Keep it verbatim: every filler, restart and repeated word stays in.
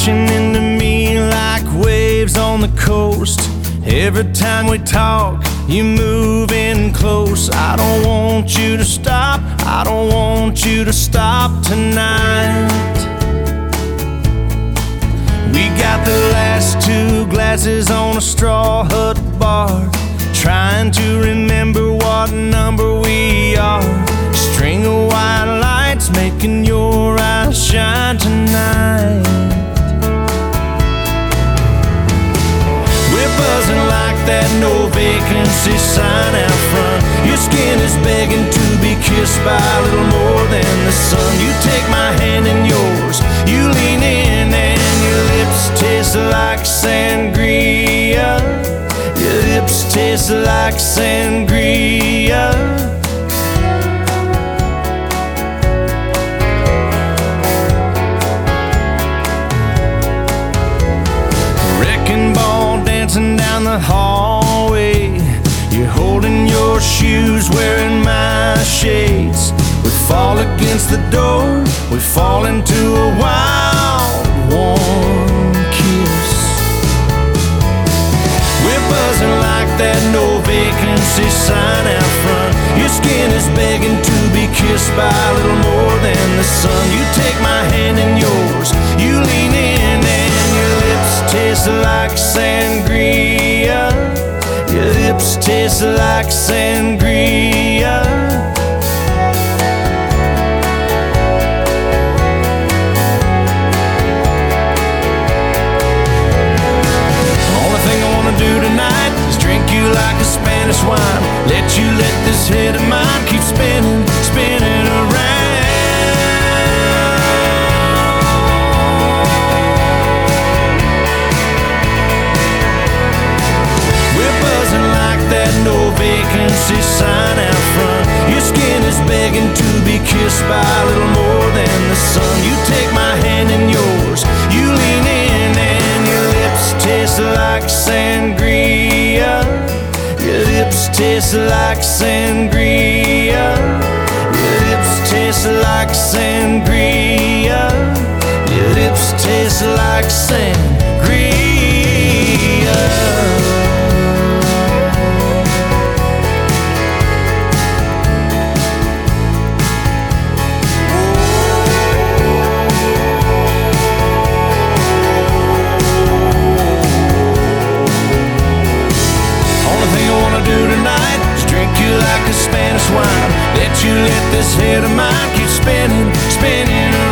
crashing into me like waves on the coast. Every time we talk, you move in close. I don't want you to stop, I don't want you to stop tonight. We got the last two glasses on a straw hut bar, trying to remember what number we are. String of white lights making your eyes shine tonight. We're buzzing like that no vacancy sign out front. Your skin is begging to be kissed by a little more than the sun. You take my hand in yours, you lean in, and your lips taste like sangria. Your lips taste like sangria. Wrecking ball dancing down the hallway. You're holding your shoes, wearing my shades. We fall against the door, we fall into a wild, warm kiss. We're buzzing like that no vacancy sign out front. Your skin is begging to be kissed by a little more than the sun. You take my hand in yours, you lean in, and your lips taste like sangria. Your lips taste like sangria. Only thing I wanna do tonight is drink you like a Spanish wine. Let you let this head of mine keep spinning, spinning around. That no vacancy sign out front. Your skin is begging to be kissed by a little more than the sun. You take my hand in yours, you lean in, and your lips taste like sangria. Your lips taste like sangria. Your lips taste like sangria. Your lips taste like sangria. Like a Spanish wine, let you let this head of mine keep spinning, spinning around.